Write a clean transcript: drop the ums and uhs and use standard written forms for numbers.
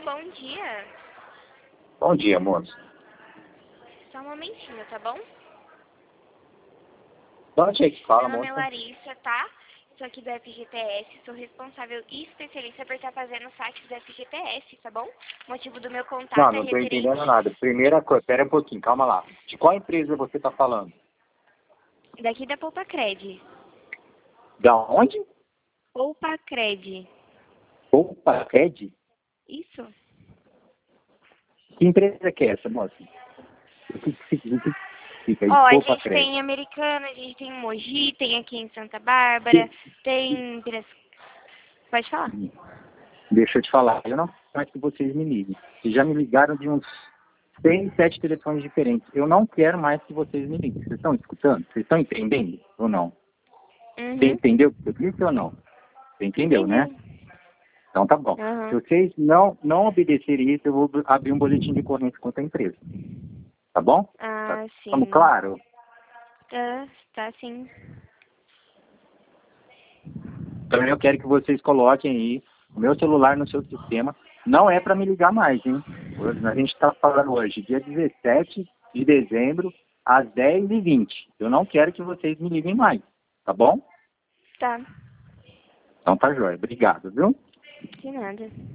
bom dia. Bom dia, moço. Só um momentinho, tá bom? De onde é que fala, Meu nome é moça? Larissa, tá? Sou aqui do FGTS, sou responsável e especialista por estar fazendo o saque do FGTS, tá bom? O motivo do meu contato Não, é não tô referente... entendendo nada. Primeira coisa, pera um pouquinho, calma lá. De qual empresa você tá falando? Daqui da Poupa Cred. Da onde? Poupa Cred. Opa, Ed? Isso? Que empresa que é essa, moça? O que fica aí? Ó, a Opa, gente tem Crédito. em Americana, a gente tem em Mogi, tem aqui em Santa Bárbara, tem em Pode falar. Deixa eu te falar, eu não quero mais que vocês me liguem. Vocês já me ligaram de uns 6, 7 telefones diferentes. Eu não quero mais que vocês me liguem. Vocês estão escutando? Vocês estão entendendo ou não? Você Uhum. entendeu o que eu disse ou não? Você entendeu, né? Entendi. Então tá bom. Se Aham. vocês não obedecerem isso, eu vou abrir um boletim de ocorrência contra a empresa. Tá bom? Ah, Estamos sim. claro? Tá sim. Então eu quero que vocês coloquem aí o meu celular no seu sistema. Não é para me ligar mais, hein? A gente está falando hoje, dia 17 de dezembro, às 10h20. Eu não quero que vocês me liguem mais, tá bom? Tá. Então tá jóia. Obrigado, viu? De nada.